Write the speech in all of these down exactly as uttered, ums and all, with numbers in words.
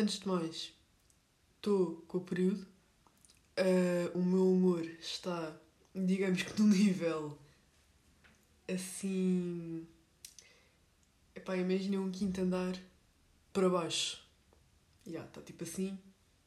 antes de mais, estou com o período. Uh, o meu humor está, digamos que num nível assim. Epá, imaginem um quinto andar para baixo. Já, yeah, está tipo assim.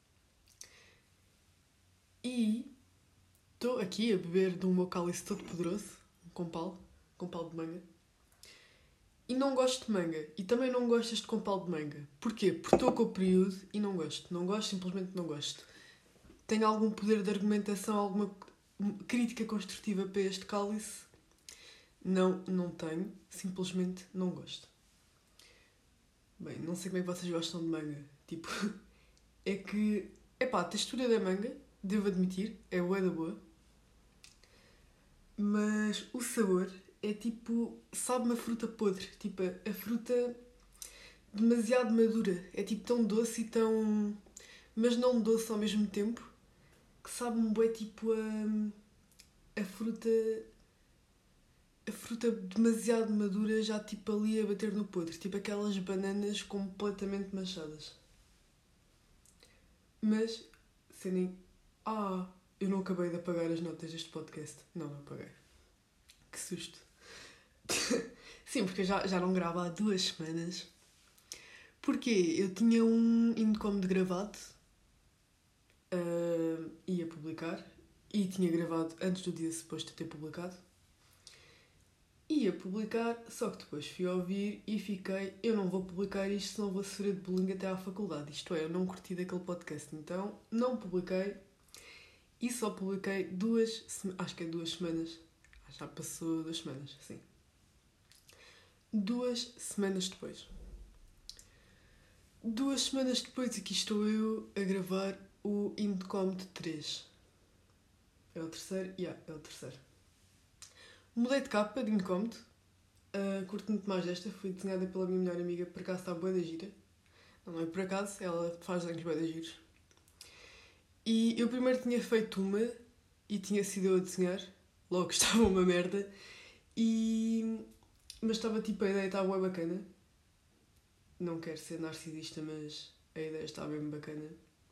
E estou aqui a beber de um meu cálice todo poderoso, um compal, compal de manga. E não gosto de manga. E também não gosto deste compal de manga. Porquê? Porque estou com o período e não gosto. Não gosto, simplesmente não gosto. Tenho algum poder de argumentação, alguma crítica construtiva para este cálice? Não, não tenho. Simplesmente não gosto. Bem, não sei como é que vocês gostam de manga. Tipo, é que... Epá, a textura da manga, devo admitir, é bué da boa. Mas o sabor é tipo... Sabe-me a fruta podre. Tipo, a fruta demasiado madura. É tipo tão doce e tão... Mas não doce ao mesmo tempo. Que sabe-me bué tipo a... A fruta... A fruta demasiado madura já tipo ali a bater no podre. Tipo aquelas bananas completamente machadas. Mas, se nem... Ah, eu não acabei de apagar as notas deste podcast. Não, não apaguei. Que susto. Sim, porque eu já, já não gravo há duas semanas. Porquê? Eu tinha um incómodo gravado. Uh, ia publicar. E tinha gravado antes do dia suposto ter publicado. Ia publicar, só que depois fui ouvir e fiquei... Eu não vou publicar isto, senão vou sofrer de bullying até à faculdade. Isto é, eu não curti daquele podcast. Então, não publiquei. E só publiquei duas... Acho que é duas semanas. Já passou duas semanas, sim. Duas semanas depois. Duas semanas depois aqui estou eu a gravar o Indecomte três. É o terceiro? Yeah, é o terceiro. Mudei de capa de Indecomte. Uh, curto muito mais desta. Foi desenhada pela minha melhor amiga. Por acaso está bué da gira. Não, não é por acaso. Ela faz desenhos bué da giros. E eu primeiro tinha feito uma e tinha sido eu a desenhar. Logo estava uma merda. E... Mas estava tipo, a ideia estava bué bacana. Não quero ser narcisista, mas a ideia estava bem bacana.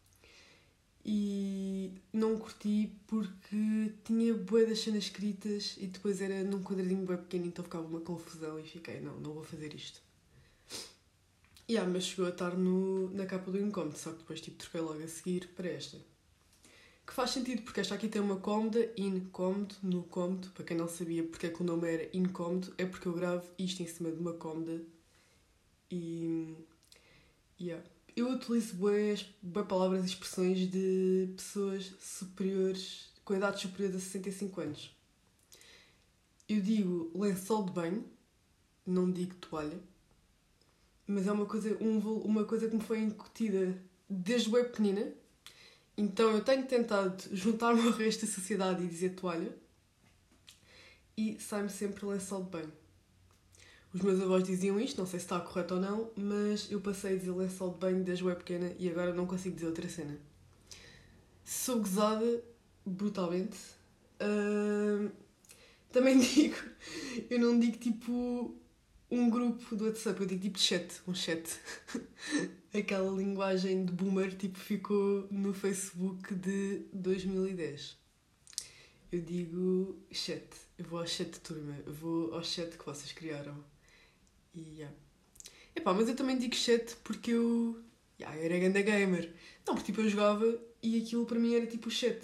E não curti porque tinha bué das cenas escritas e depois era num quadradinho bué pequeno, então ficava uma confusão e fiquei, não, não vou fazer isto. E yeah, mas chegou a estar no, na capa do Incómodo, só que depois tipo, troquei logo a seguir para esta. Que faz sentido, porque esta aqui tem uma cómoda, incómodo, no cómodo. Para quem não sabia porque é que o nome era incómodo, é porque eu gravo isto em cima de uma cómoda. E... Yeah. Eu utilizo bué, bué palavras e expressões de pessoas superiores, com idades superiores a sessenta e cinco anos. Eu digo lençol de banho, não digo toalha, mas é uma coisa, um, uma coisa que me foi incutida desde bué pequenina. Então eu tenho tentado juntar-me ao resto da sociedade e dizer toalha, e sai-me sempre lençol de banho. Os meus avós diziam isto, não sei se está correto ou não, mas eu passei a dizer lençol de banho desde bué pequena e agora não consigo dizer outra cena. Sou gozada brutalmente. Uh, também digo, eu não digo tipo um grupo do WhatsApp, eu digo tipo chat, um chat. Aquela linguagem de boomer tipo ficou no Facebook de dois mil e dez. Eu digo chat, eu vou ao chat de turma, eu vou ao chat que vocês criaram. E yeah. Epá, mas eu também digo chat porque eu... Yeah, eu era ganda gamer. Não, porque tipo eu jogava e aquilo para mim era tipo chat.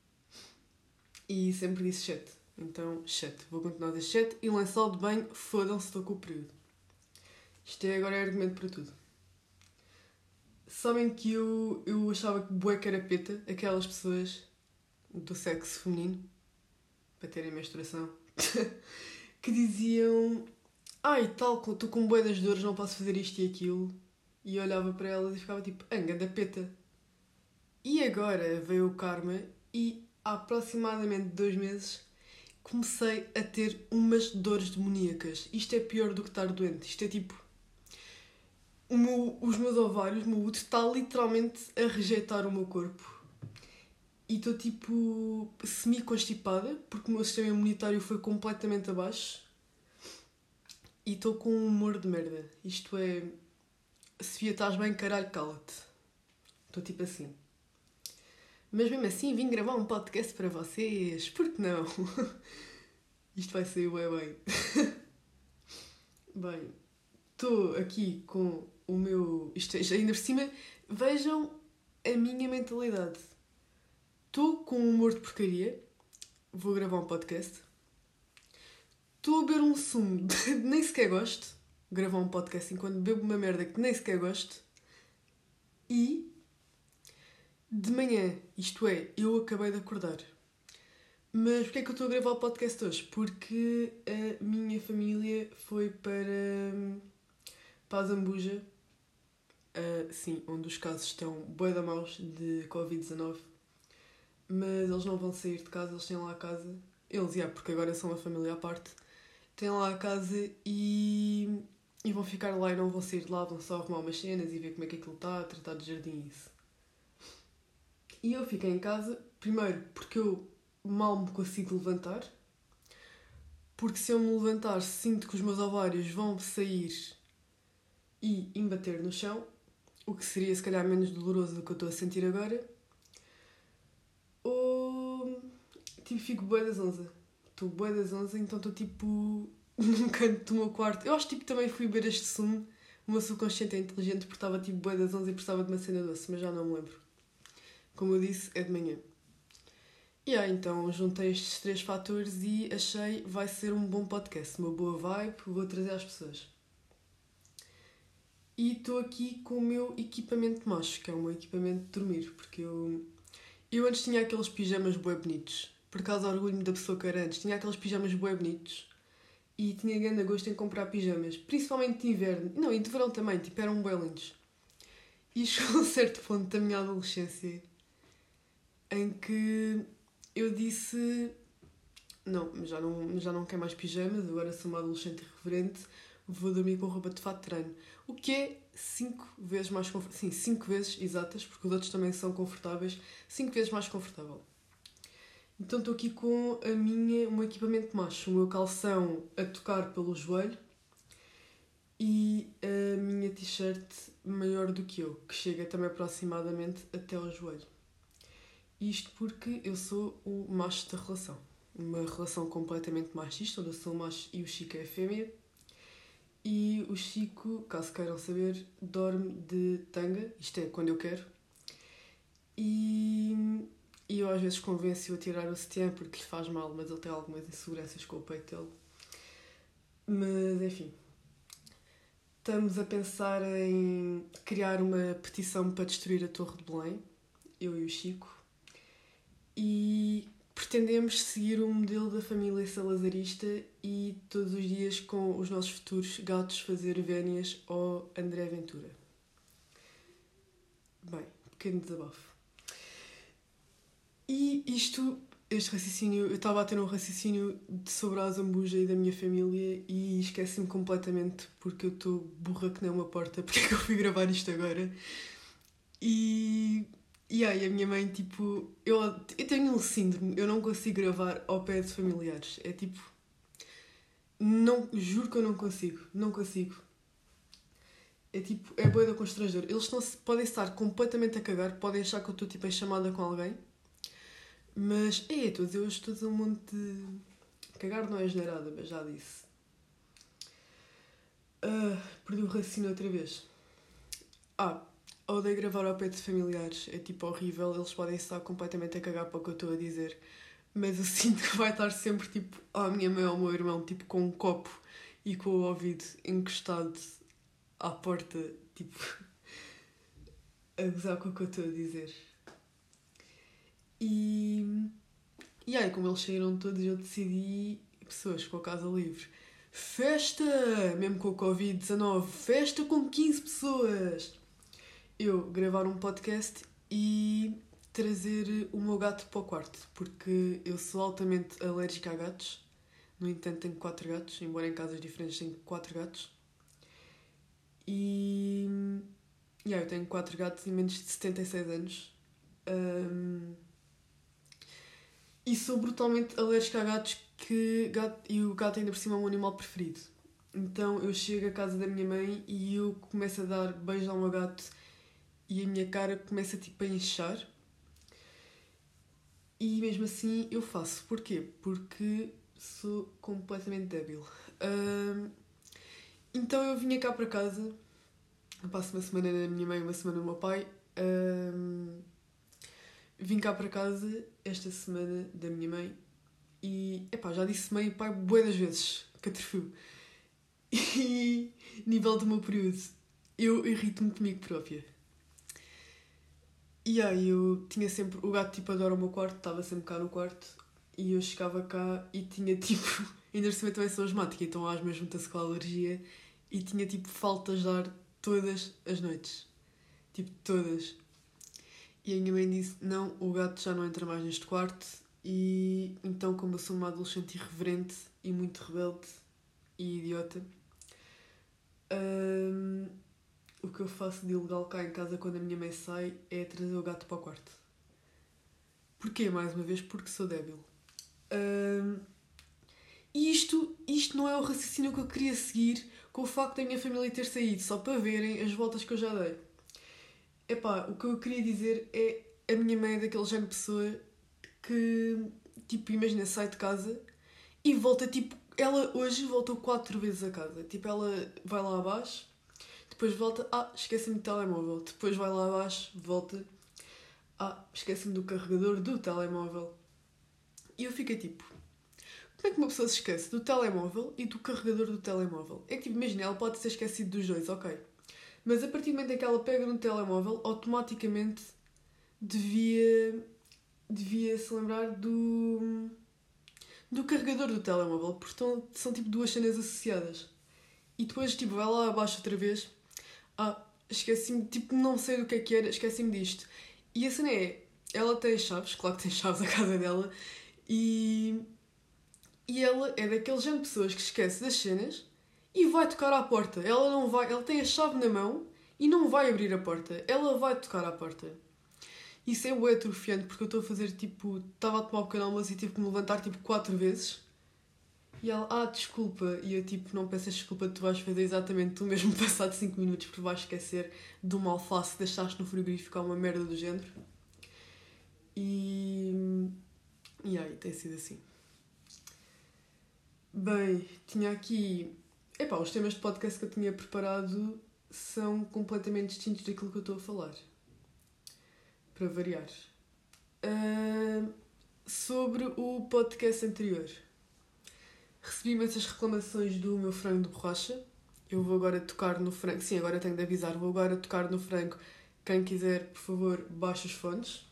E sempre disse chat. Então, chat. Vou continuar a dizer chat. E lençol de banho, fodam-se, estou com o período. Isto é agora é argumento para tudo. Sabem que eu, eu achava que bué carapeta, aquelas pessoas do sexo feminino, para terem menstruação, que diziam... Ai, tal, estou com bué das dores, não posso fazer isto e aquilo. E eu olhava para elas e ficava tipo, anga da peta. E agora veio o karma e há aproximadamente dois meses comecei a ter umas dores demoníacas. Isto é pior do que estar doente. Isto é tipo... O meu, os meus ovários, o meu útero está literalmente a rejeitar o meu corpo. E estou tipo semi-constipada porque o meu sistema imunitário foi completamente abaixo. E estou com um humor de merda. Isto é... Sofia, estás bem? Caralho, cala-te. Estou tipo assim. Mas mesmo assim vim gravar um podcast para vocês. Por que não? Isto vai sair bem bem. Bem, estou aqui com o meu... Isto é, ainda por cima, vejam a minha mentalidade. Estou com um humor de porcaria. Vou gravar um podcast. Estou a beber um sumo que nem sequer gosto. Gravar um podcast enquanto bebo uma merda que nem sequer gosto. E de manhã, isto é, eu acabei de acordar. Mas porquê é que eu estou a gravar o podcast hoje? Porque a minha família foi para, para a Zambuja. Uh, sim, onde os casos estão bué da maus de covid dezanove. Mas eles não vão sair de casa, eles têm lá a casa. Eles, já, porque agora são uma família à parte. Têm lá a casa e, e vão ficar lá e não vão sair de lá. Vão só arrumar umas cenas e ver como é que aquilo está, tratar de jardim e isso. E eu fiquei em casa, primeiro porque eu mal me consigo levantar. Porque se eu me levantar, sinto que os meus ovários vão sair e embater no chão. O que seria se calhar menos doloroso do que eu estou a sentir agora. Ou tipo, fico bué das onze. Estou bué das onze, então estou tipo num canto do meu quarto. Eu acho que tipo, também fui beber este sumo. O meu subconsciente é inteligente porque estava tipo bué das onze e precisava de uma cena doce, mas já não me lembro. Como eu disse, é de manhã. E aí, então juntei estes três fatores e achei vai ser um bom podcast, uma boa vibe, vou trazer às pessoas. E estou aqui com o meu equipamento macho, que é o meu equipamento de dormir, porque eu, eu antes tinha aqueles pijamas bué bonitos. Por acaso orgulho-me da pessoa que era antes. Tinha aqueles pijamas bué bonitos e tinha grande gosto em comprar pijamas, principalmente de inverno. Não, e de verão também, tipo, eram bué lindos. E chegou a um certo ponto da minha adolescência em que eu disse não, já não, já não quero mais pijamas, agora sou uma adolescente irreverente, vou dormir com roupa de fato de treino. O que é cinco vezes mais confortável. Sim, cinco vezes exatas, porque os outros também são confortáveis. cinco vezes mais confortável. Então estou aqui com a minha, o meu equipamento macho, o meu calção a tocar pelo joelho e a minha t-shirt maior do que eu, que chega também aproximadamente até ao joelho. Isto porque eu sou o macho da relação. Uma relação completamente machista, onde eu sou o macho e o Chico é a fêmea. E o Chico, caso queiram saber, dorme de tanga, isto é, quando eu quero. E, e eu às vezes convenço-o a tirar o sutiã porque lhe faz mal, mas ele tem algumas inseguranças com o peito dele. Mas, enfim. Estamos a pensar em criar uma petição para destruir a Torre de Belém, eu e o Chico. E pretendemos seguir o modelo da família salazarista e todos os dias com os nossos futuros gatos fazer vénias ao André Ventura. Bem, pequeno desabafo. E isto, este raciocínio, eu estava a ter um raciocínio sobre a Zambuja e da minha família e esqueci-me completamente porque eu estou burra que nem uma porta, porque é que eu fui gravar isto agora. E... E aí a minha mãe, tipo... Eu, eu tenho um síndrome, eu não consigo gravar ao pé de familiares. É tipo... Não, juro que eu não consigo. Não consigo. É tipo... É bué da constrangedor. Eles estão, podem estar completamente a cagar. Podem achar que eu estou tipo em chamada com alguém. Mas... É, estou a dizer hoje estou a dizer um monte de... Cagar não é generada, mas já disse. Uh, perdi o raciocínio outra vez. Ah... Odeio gravar ao pé de familiares, é tipo horrível, eles podem estar completamente a cagar para o que eu estou a dizer, mas eu sinto que vai estar sempre tipo a minha mãe ou ao meu irmão, tipo com um copo e com o ouvido encostado à porta, tipo a gozar com o que eu estou a dizer. E, e aí, como eles saíram todos, eu decidi, pessoas com a casa livre, festa, mesmo com o covid dezanove, festa com quinze pessoas. Eu gravar um podcast e trazer o meu gato para o quarto, porque eu sou altamente alérgica a gatos. No entanto, tenho quatro gatos, embora em casas diferentes tenho quatro gatos. E... Yeah, eu tenho quatro gatos e menos de setenta e seis anos. Um... E sou brutalmente alérgica a gatos, que gato... e o gato ainda por cima é o meu animal preferido. Então eu chego à casa da minha mãe e eu começo a dar beijos ao meu gato e a minha cara começa tipo a inchar. E mesmo assim eu faço. Porquê? Porque sou completamente débil. Um, então eu vinha cá para casa, eu passo uma semana na minha mãe e uma semana no meu pai. Um, vim cá para casa esta semana da minha mãe e, epá, já disse mãe e pai bué das vezes, catrefio. E, nível do meu período, eu irrito-me comigo própria. E aí eu tinha sempre, o gato tipo adora o meu quarto, estava sempre cá no quarto, e eu chegava cá e tinha tipo, ainda por cima também sou asmática, então às vezes junta-se com a alergia, e tinha tipo faltas de ar todas as noites. Tipo, todas. E a minha mãe disse, não, o gato já não entra mais neste quarto, e então como eu sou uma adolescente irreverente e muito rebelde e idiota, hum, o que eu faço de ilegal cá em casa quando a minha mãe sai é trazer o gato para o quarto. Porquê? Mais uma vez, porque sou débil. Hum, e isto, isto não é o raciocínio que eu queria seguir com o facto da minha família ter saído, só para verem as voltas que eu já dei. Epá, o que eu queria dizer é a minha mãe é daquele género de pessoa que, tipo, imagina, sai de casa e volta, tipo, ela hoje voltou quatro vezes a casa. Tipo, ela vai lá abaixo, depois volta, ah, esqueci-me do telemóvel. Depois vai lá abaixo, volta, ah, esqueci-me do carregador do telemóvel. E eu fiquei tipo, como é que uma pessoa se esquece do telemóvel e do carregador do telemóvel? É que, tipo, imagina, ela pode ter esquecido dos dois, ok. Mas a partir do momento em que ela pega no telemóvel, automaticamente devia, devia se lembrar do, do carregador do telemóvel, porque estão, são tipo duas cenas associadas. E depois, tipo, vai lá abaixo outra vez, ah, esqueci-me, tipo, não sei do que é que era, esqueci-me disto. E a cena é, ela tem chaves, claro que tem chaves à casa dela, e, e ela é daquele género de pessoas que esquece das cenas e vai tocar à porta. Ela não vai, ela tem a chave na mão e não vai abrir a porta, ela vai tocar à porta. Isso é bué atrofiante porque eu estou a fazer tipo, estava a tomar um pequeno almoço e tive que me levantar tipo quatro vezes. E ela, ah, desculpa. E eu tipo, não peças desculpa, tu vais fazer exatamente o mesmo passado cinco minutos porque vais esquecer de uma alface que deixaste no frigorífico ou uma merda do género. E... E aí, tem sido assim. Bem, tinha aqui... Epá, os temas de podcast que eu tinha preparado são completamente distintos daquilo que eu estou a falar. Para variar. Uh, sobre o podcast anterior. Recebi imensas reclamações do meu frango de borracha. Eu vou agora tocar no frango. Sim, agora tenho de avisar. Vou agora tocar no frango. Quem quiser, por favor, baixe os fones.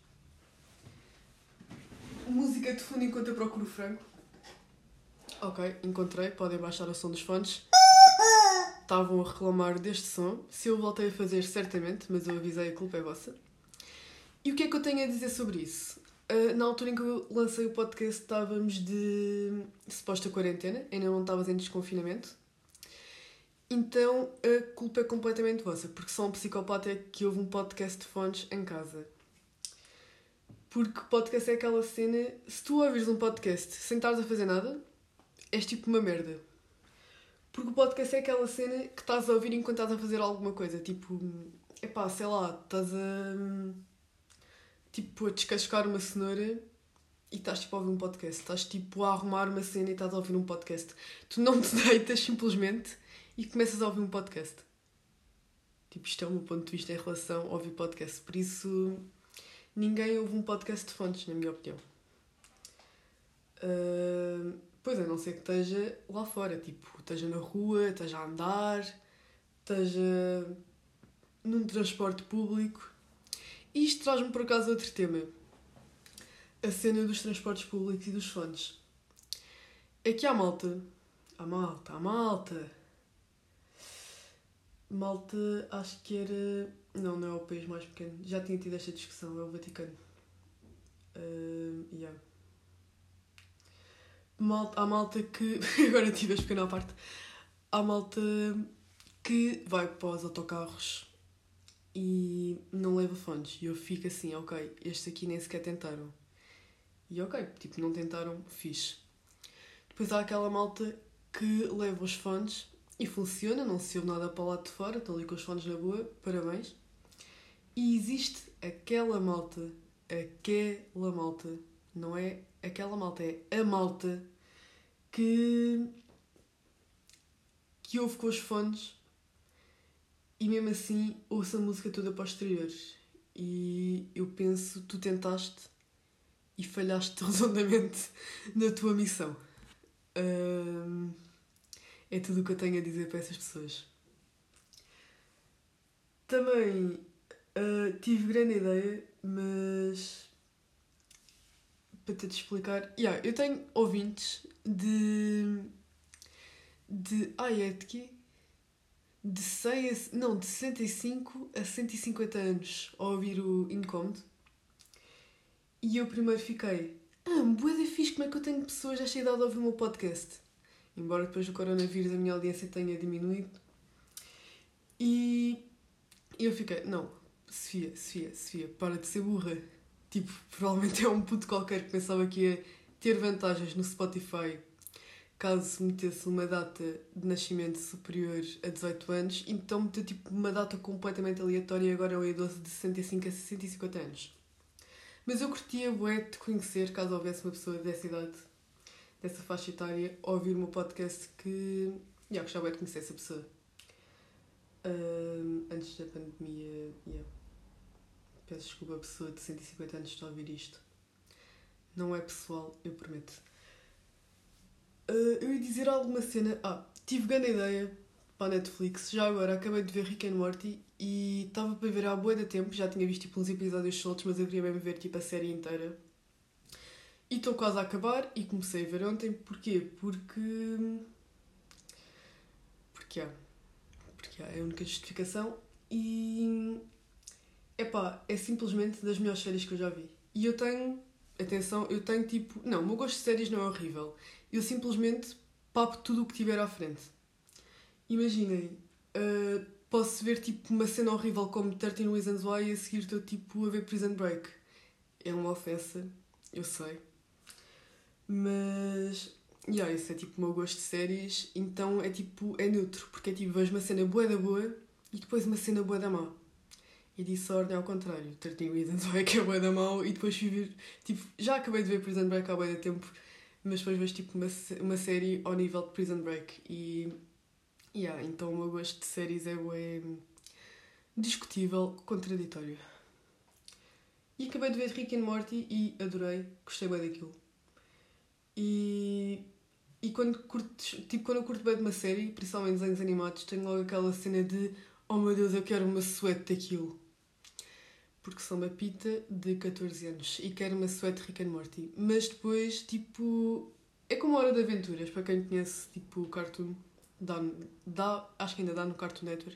Música de fundo enquanto eu procuro o frango. Ok, encontrei. Podem baixar o som dos fones. Estavam a reclamar deste som. Se eu voltei a fazer, certamente, mas eu avisei, a culpa é vossa. E o que é que eu tenho a dizer sobre isso? Uh, na altura em que eu lancei o podcast estávamos de suposta quarentena, ainda não estavas em desconfinamento. Então a culpa é completamente vossa, porque só um psicopata é que ouve um podcast de fones em casa. Porque podcast é aquela cena, se tu ouvires um podcast sem estares a fazer nada, és tipo uma merda. Porque o podcast é aquela cena que estás a ouvir enquanto estás a fazer alguma coisa, tipo, epá, sei lá, estás a... tipo, a descascar uma cenoura e estás tipo a ouvir um podcast. Estás tipo a arrumar uma cena e estás a ouvir um podcast. Tu não te deitas simplesmente e começas a ouvir um podcast. Tipo, isto é o meu ponto de vista em relação a ouvir podcast. Por isso, ninguém ouve um podcast de fontes, na minha opinião. Uh, pois, a não ser que esteja lá fora. Tipo, esteja na rua, esteja a andar, esteja num transporte público. E isto traz-me por acaso outro tema. A cena dos transportes públicos e dos fones. É que há malta. Há malta, há malta. Malta, acho que era... Não, não é o país mais pequeno. Já tinha tido esta discussão, é o Vaticano. Uh, yeah. Malta, há malta que... Agora tive a pequena parte. Há malta que vai para os autocarros e não leva fones. E eu fico assim, ok, estes aqui nem sequer tentaram. E ok, tipo, não tentaram, fixe. Depois há aquela malta que leva os fones e funciona, não se ouve nada para lá de fora, estão ali com os fones na boa, parabéns. E existe aquela malta, aquela malta, não é aquela malta, é a malta que, que ouve com os fones e mesmo assim ouça a música toda para os exteriores. E eu penso, tu tentaste e falhaste redondamente na tua missão. Hum, é tudo o que eu tenho a dizer para essas pessoas. Também uh, tive grande ideia, mas para te explicar. Yeah, eu tenho ouvintes de. de. Ai, é de quê? De seis a, não, de sessenta e cinco a cento e cinquenta anos a ouvir o Incómodo. E eu primeiro fiquei. Ah, bué da fixe, como é que eu tenho pessoas desta idade a ouvir o meu podcast? Embora depois do coronavírus a minha audiência tenha diminuído. E eu fiquei, não, Sofia, Sofia, Sofia, para de ser burra. Tipo, provavelmente é um puto qualquer que pensava que ia ter vantagens no Spotify caso metesse uma data de nascimento superior a dezoito anos, então meteu tipo uma data completamente aleatória e agora é um idoso de sessenta e cinco a sessenta e cinquenta anos. Mas eu curtia bué de conhecer, caso houvesse uma pessoa dessa idade, dessa faixa etária, a ouvir o meu podcast que... Já, yeah, gostava de conhecer essa pessoa. Um, antes da pandemia, yeah. Peço desculpa a pessoa de cento e cinquenta anos está a ouvir isto. Não é pessoal, eu prometo. Uh, eu ia dizer alguma cena... Ah, tive grande ideia para a Netflix. Já agora acabei de ver Rick and Morty e estava para ver há bué de tempo. Já tinha visto tipo uns episódios soltos, mas eu queria mesmo ver tipo a série inteira. E estou quase a acabar e comecei a ver ontem. Porquê? Porque... Porque há. Porque há, é a única justificação. E... Epá, é simplesmente das melhores séries que eu já vi. E eu tenho... Atenção, eu tenho tipo... Não, o meu gosto de séries não é horrível. Eu simplesmente papo tudo o que tiver à frente. Imaginem, uh, posso ver tipo uma cena horrível como treze Reasons Why e a seguir estou tipo a ver Prison Break. É uma ofensa, eu sei. Mas... Yeah, isso é tipo o meu gosto de séries. Então é tipo... É neutro. Porque é tipo, vejo uma cena boa da boa e depois uma cena boa da má. E disse a ordem ao contrário. treze Reasons Why é que é boa da mau e depois fui ver... Tipo, já acabei de ver Prison Break há bué de tempo, mas depois vejo tipo uma, uma série ao nível de Prison Break. E... Yeah, então o meu gosto de séries é bué discutível, contraditório. E acabei de ver Rick and Morty e adorei, gostei bem daquilo. E... E quando, curtes, tipo, quando eu curto bem de uma série, principalmente desenhos animados, tenho logo aquela cena de oh meu Deus, eu quero uma suéte daquilo. Porque sou uma pita de catorze anos e quero uma suéte de Rick and Morty. Mas depois, tipo... É como a Hora de Aventuras, para quem conhece, tipo, o Cartoon. Dá, dá, acho que ainda dá no Cartoon Network.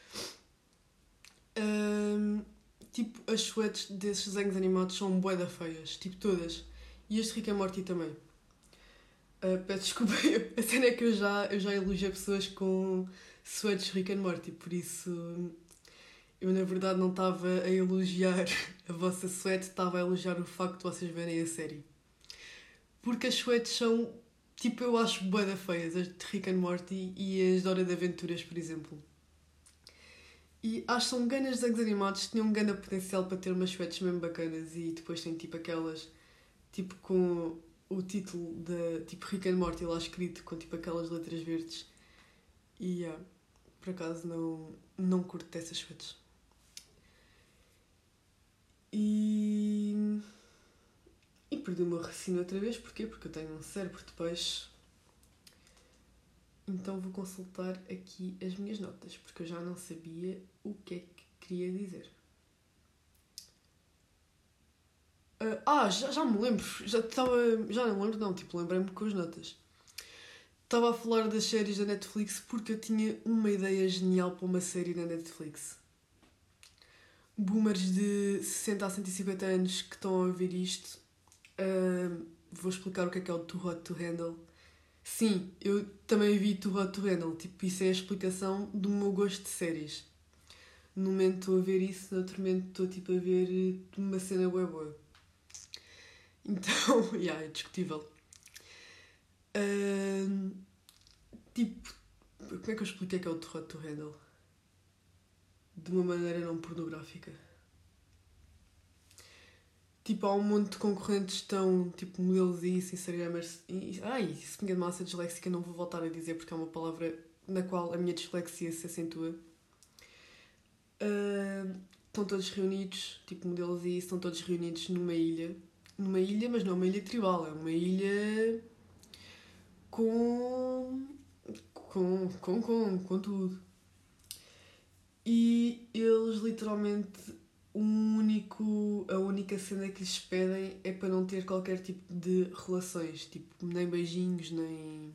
Um, tipo, as suétes desses desenhos animados são bué da feias. Tipo, todas. E este Rick and Morty também. Uh, peço desculpa, a cena é que eu já, eu já elogio pessoas com suétes Rick and Morty, por isso... Eu, na verdade, não estava a elogiar a vossa suéte, estava a elogiar o facto de vocês verem a série. Porque as suétes são, tipo, eu acho bué da feias, as de Rick and Morty e as de Hora de Aventuras, por exemplo. E acho que são ganas desenhos animados que tinham um grande potencial para ter umas suétes mesmo bacanas e depois tem, tipo, aquelas, tipo, com o título de, tipo, Rick and Morty lá escrito, com, tipo, aquelas letras verdes. E, yeah, por acaso, não, não curto dessas suétes. E... E perdi o meu raciocínio outra vez. Porquê? Porque eu tenho um cérebro de peixe. Então vou consultar aqui as minhas notas, porque eu já não sabia o que é que queria dizer. Uh, ah, já, já me lembro. Já estava... Já não me lembro, não. Tipo, lembrei-me com as notas. Estava a falar das séries da Netflix porque eu tinha uma ideia genial para uma série da Netflix. Boomers de sessenta a cento e cinquenta anos que estão a ouvir isto... Uh, vou explicar o que é que é o Too Hot to Handle. Sim, eu também vi Too Hot to Handle. Tipo, isso é a explicação do meu gosto de séries. No momento estou a ver isso, no outro momento estou tipo a ver uma cena boa boa. Então, yeah, é discutível. Uh, tipo, como é que eu expliquei que é o Too Hot to Handle? De uma maneira não pornográfica. Tipo, há um monte de concorrentes que estão, tipo, modelos e isso, Instagramers. E, ai, se me massa disléxica não vou voltar a dizer porque é uma palavra na qual a minha dislexia se acentua. Uh, estão todos reunidos, tipo, modelos e isso, estão todos reunidos numa ilha. Numa ilha, mas não é uma ilha tribal, é uma ilha com... com, com, com, com tudo. E eles literalmente... Um único, a única cena que lhes pedem é para não ter qualquer tipo de relações, tipo, nem beijinhos, nem.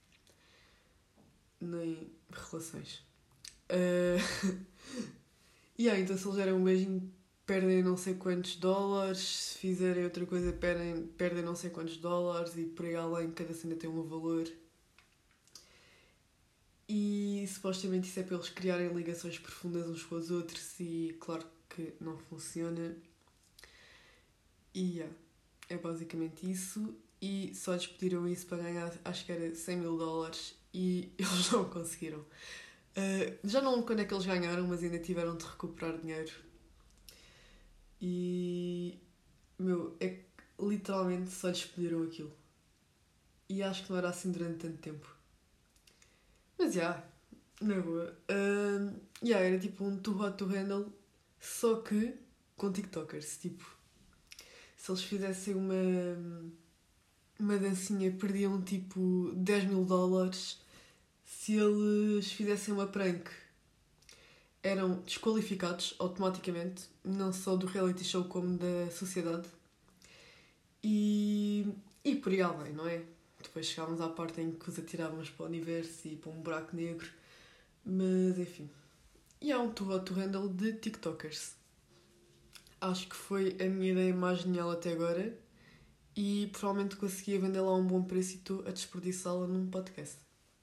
nem. relações. Uh... e aí, então se eles derem um beijinho, perdem não sei quantos dólares, se fizerem outra coisa, perdem, perdem não sei quantos dólares e por aí além, cada cena tem um valor. E supostamente isso é para eles criarem ligações profundas uns com os outros e, claro, que não funciona. E yeah, é basicamente isso. E só lhes pediram isso para ganhar, acho que era cem mil dólares e eles não conseguiram. Uh, já não lembro quando é que eles ganharam, mas ainda tiveram de recuperar dinheiro. E, meu, é que literalmente só lhes pediram aquilo. E acho que não era assim durante tanto tempo. Mas já, yeah, na boa. Uh, yeah, era tipo um too hot to handle, só que com TikTokers. Tipo, se eles fizessem uma, uma dancinha, perdiam tipo dez mil dólares. Se eles fizessem uma prank, eram desqualificados automaticamente, não só do reality show como da sociedade. E, e por aí além, não é? Depois chegávamos à parte em que os atirávamos para o universo e para um buraco negro. Mas enfim. E há um too hot to handle de TikTokers. Acho que foi a minha ideia mais genial até agora e provavelmente conseguia vendê-la a um bom preço e estou a desperdiçá-la num podcast.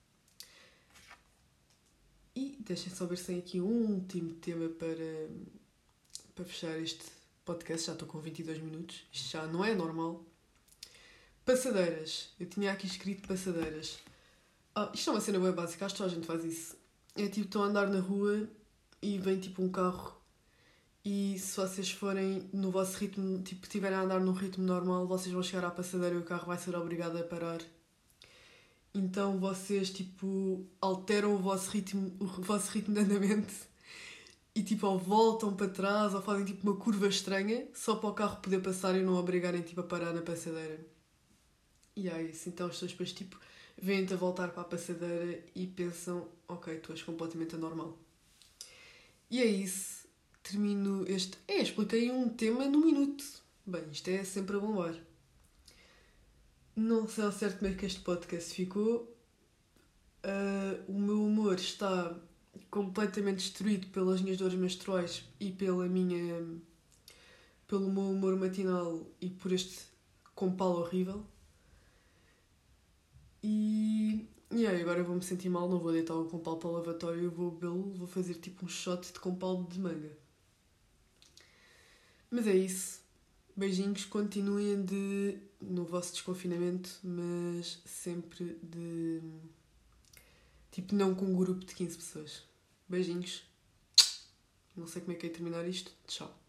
E deixem só ver se tem aqui um último tema para, para fechar este podcast. Já estou com vinte e dois minutos. Isto já não é normal. Passadeiras. Eu tinha aqui escrito passadeiras. Ah, isto é uma cena bem básica. Acho que toda a gente faz isso. É tipo, estão a andar na rua e vem tipo um carro e se vocês forem no vosso ritmo, tipo, estiverem a andar num ritmo normal, vocês vão chegar à passadeira e o carro vai ser obrigado a parar. Então vocês, tipo, alteram o vosso ritmo, o vosso ritmo de andamento e, tipo, ou voltam para trás ou fazem, tipo, uma curva estranha só para o carro poder passar e não obrigarem, tipo, a parar na passadeira. E é isso. Então as pessoas depois, tipo, vêm-te a voltar para a passadeira e pensam, ok, tu és completamente anormal. E é isso. Termino este... É, expliquei um tema num minuto. Bem, isto é sempre a bombar. Não sei ao certo como é que este podcast ficou. Uh, o meu humor está completamente destruído pelas minhas dores menstruais e pela minha... pelo meu humor matinal e por este compal horrível. E... E aí, agora eu vou-me sentir mal, não vou deitar o compal para o lavatório, eu vou bebê-lo, vou fazer tipo um shot de compal de manga. Mas é isso. Beijinhos, continuem de, no vosso desconfinamento, mas sempre de... tipo, não com um grupo de quinze pessoas. Beijinhos. Não sei como é que é terminar isto. Tchau.